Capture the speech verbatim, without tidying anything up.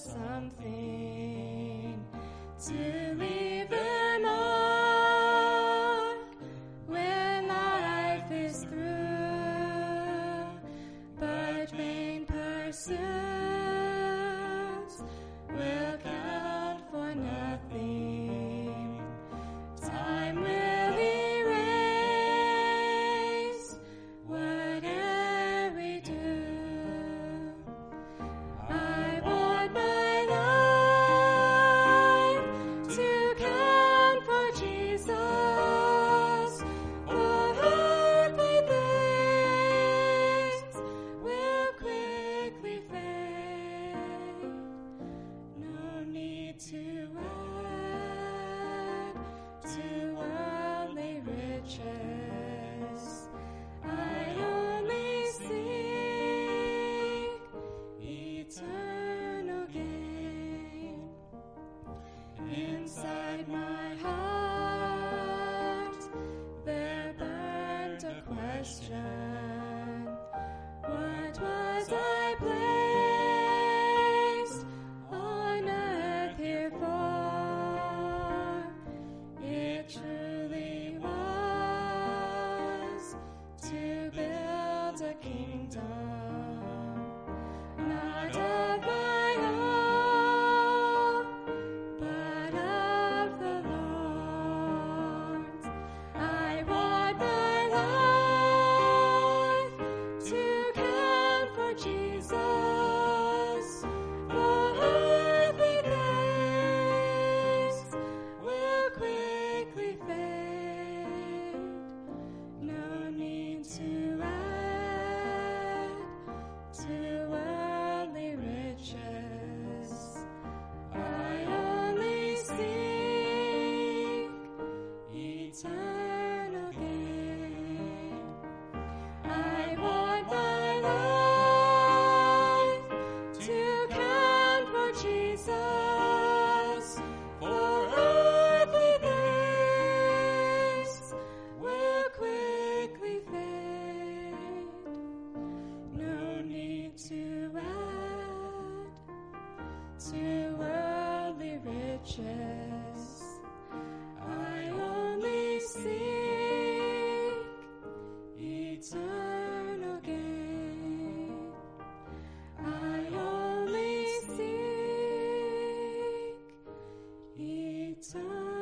something to leave a mark when life is through, but vain pursuits will count for nothing. Time will erase whatever we do. I want my life to count for Jesus, for earthly things will quickly fade. No need to add to worldly riches. I only seek eternal gain. Inside my heart there burned a question: what was I placed on earth here for? It truly was to build a kingdom, not of my own, but of the Lord's. I want my life to count for Jesus, for earthly things will quickly fade. No need to add to worldly riches. I only seek eternal gain. I want my life to count for Jesus, for earthly things will quickly fade. No need to add to worldly riches. I only seek eternal gain. I only seek eternal